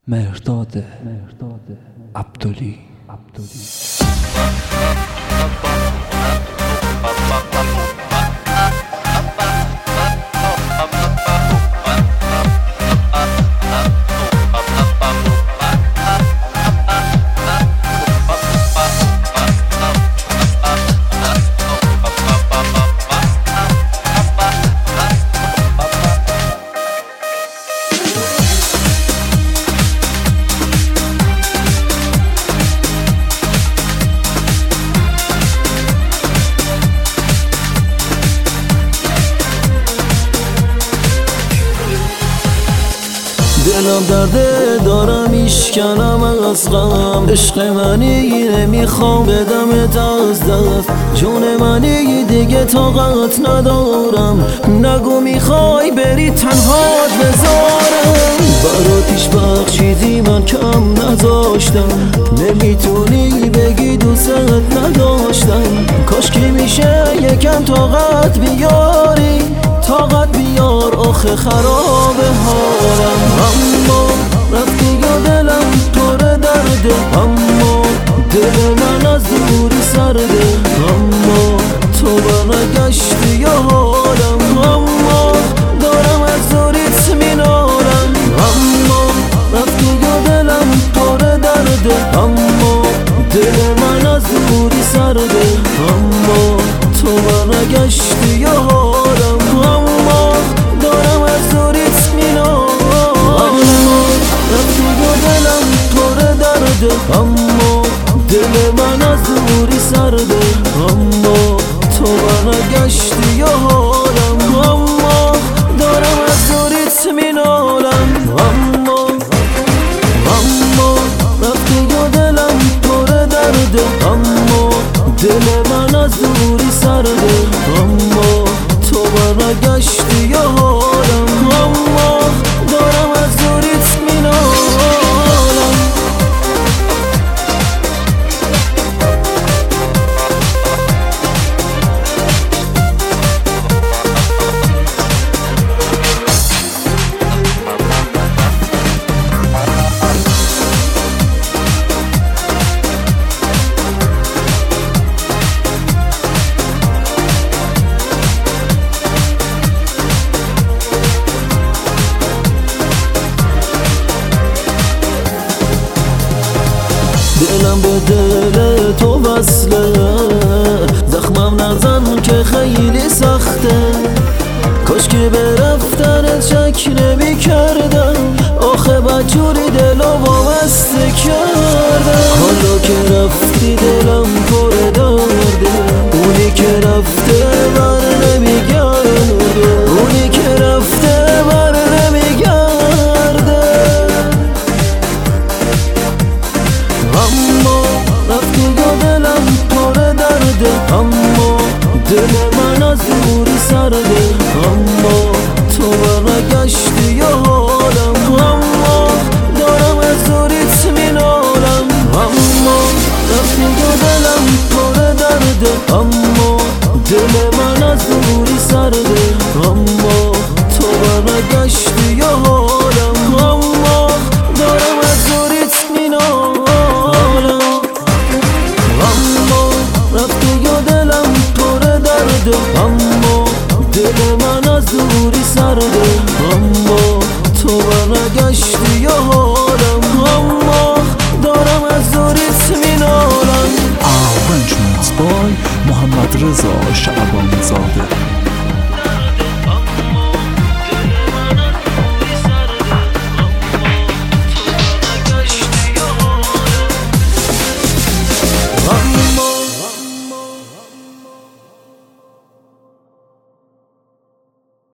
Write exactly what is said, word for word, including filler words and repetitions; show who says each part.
Speaker 1: مهرداد عبدلی
Speaker 2: دلم درده دارم میشکنم از غم، عشق منی نمیخوام بدمت از دست، جون منی دیگه طاقت ندارم، نگو میخوای بری تنهات بذارم، براتیش بخشیدی من کم نذاشتم، نمیتونی بگی دوست نداشتم، کاش که میشه یکم طاقت بیاری، طاقت بیار آخه خراب حالم، اما رفتی و دلم پر درده، اما دل من از دوری سرده، اما تو برنگشتی و حالم، اما دارم از دوریت مینالم، اما رفتی و دلم پر درده، اما دل من از دوری سرده، اما تو برنگشتی و حالم، اما دارم از دوریت مینالم، اما رفتی و دلم پر درده، اما دل من از دوری سرده، اما تو برنگشتی و حالم، اما دارم از دوریت مینالم، اما اما رفتی و دلم پر درده، اما دل من از دوری سرده، اما تو برنگشتی و حالم، اما دارم از دوریت مینالم. دلم به دل تو وصله، زخمم نزن که خیلی سخته، کاش که به رفتنت شک نمی کردم، آخه بدجوری دلو وابسته کردم، حالا که رفتی دلم پر درده، اونی که رفته بر نمیگرده، اونی که رفته بر نمیگرده، اما رفتی و دلم پر درده، اما دل من از دوری سرده، اما تو برنگشتی و حالم، اما دارم از دوریت مینالم، اما رفتی و دلم پر درده، اما دل من از دوری سرده، اما تو برنگشتی و حالم، اما دارم از دوریت مینالم، اما رفتی و دلم پر درده، اما دل من از دوری سرده، اما تو برنگشتی و حالم، اما دارم از دوریت مینالم.
Speaker 1: Arrangements by محمد رضا شعبانی زاده.